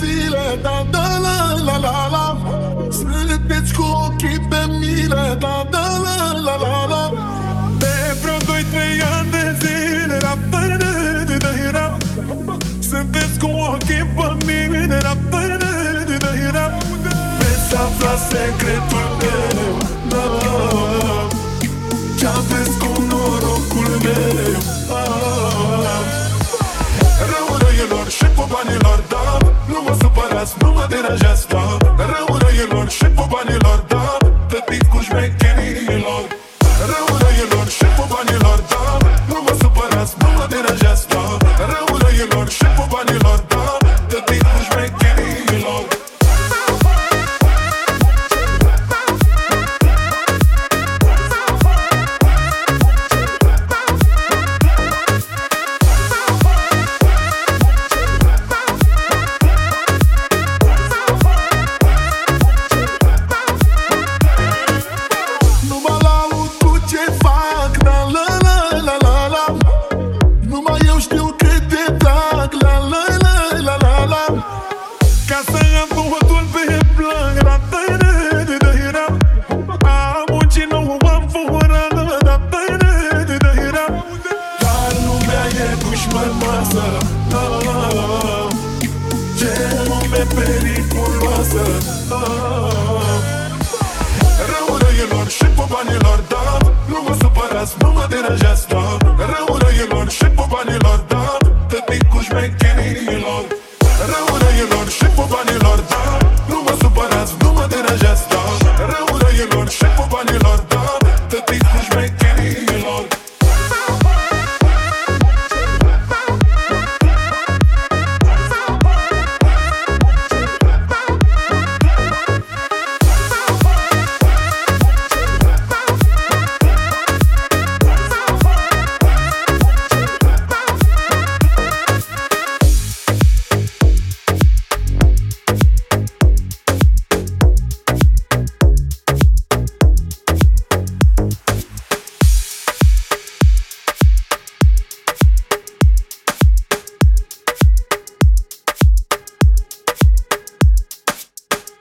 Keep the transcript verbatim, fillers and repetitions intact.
zile, da, da, la, la, la, la. Sunteți cu ochii pe mine, da, da, la, la, la, la. De vreo doi trei ani de zile, da, da, da, da, da, da. Sunteți cu ochii pe mine, da, da, da, da, da, da. Veți afla secretul meu, da. Ce-aveți cu norocul meu, ah. Rău răilor și cu banilor, da. Nu mă supărați, nu mă deranjați, da.